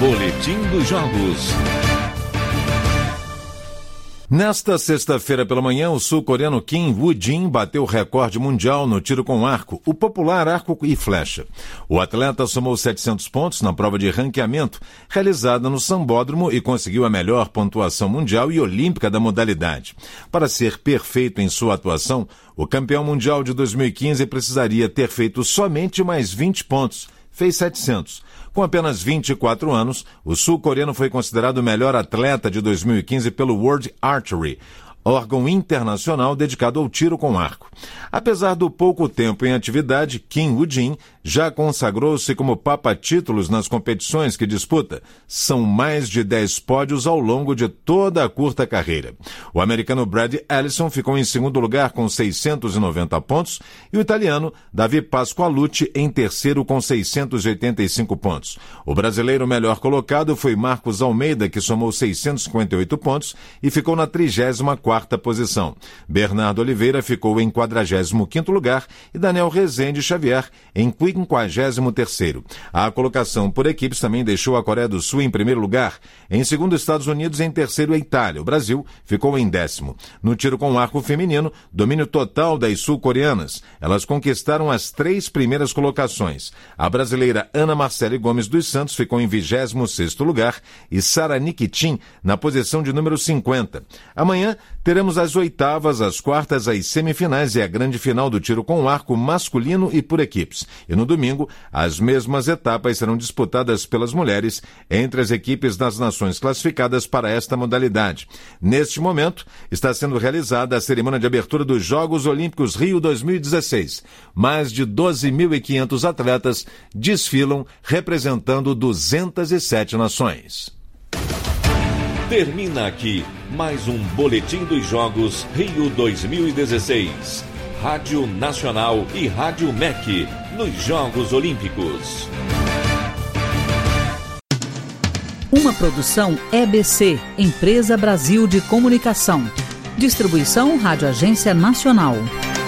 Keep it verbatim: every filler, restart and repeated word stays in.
Boletim dos Jogos. Nesta sexta-feira pela manhã, o sul-coreano Kim Woo-jin bateu o recorde mundial no tiro com arco, o popular arco e flecha. O atleta somou setecentos pontos na prova de ranqueamento realizada no Sambódromo e conseguiu a melhor pontuação mundial e olímpica da modalidade. Para ser perfeito em sua atuação, o campeão mundial de dois mil e quinze precisaria ter feito somente mais vinte pontos. Fez setecentos. Com apenas vinte e quatro anos, o sul-coreano foi considerado o melhor atleta de dois mil e quinze pelo World Archery, órgão internacional dedicado ao tiro com arco. Apesar do pouco tempo em atividade, Kim Woo-jin já consagrou-se como papa-títulos nas competições que disputa. São mais de dez pódios ao longo de toda a curta carreira. O americano Brad Ellison ficou em segundo lugar com seiscentos e noventa pontos e o italiano Davi Pasqualucci em terceiro com seiscentos e oitenta e cinco pontos. O brasileiro melhor colocado foi Marcos Almeida, que somou seiscentos e cinquenta e oito pontos e ficou na trigésima quarta posição. Bernardo Oliveira ficou em quadragésimo quinto lugar e Daniel Rezende Xavier em quinquagésimo terceiro. A colocação por equipes também deixou a Coreia do Sul em primeiro lugar, em segundo Estados Unidos e em terceiro a Itália. O Brasil ficou em décimo. No tiro com arco feminino, domínio total das sul-coreanas. Elas conquistaram as três primeiras colocações. A brasileira Ana Marcele Gomes dos Santos ficou em vigésimo sexto lugar e Sara Nikitin na posição de número cinquenta. Amanhã teremos as oitavas, as quartas, as semifinais e a grande final do tiro com arco masculino e por equipes. E no domingo, as mesmas etapas serão disputadas pelas mulheres entre as equipes das nações classificadas para esta modalidade. Neste momento, está sendo realizada a cerimônia de abertura dos Jogos Olímpicos Rio dois mil e dezesseis. Mais de doze mil e quinhentos atletas desfilam representando duzentas e sete nações. Termina aqui mais um Boletim dos Jogos Rio dois mil e dezesseis. Rádio Nacional e Rádio M E C nos Jogos Olímpicos. Uma produção E B C, Empresa Brasil de Comunicação. Distribuição Rádio Agência Nacional.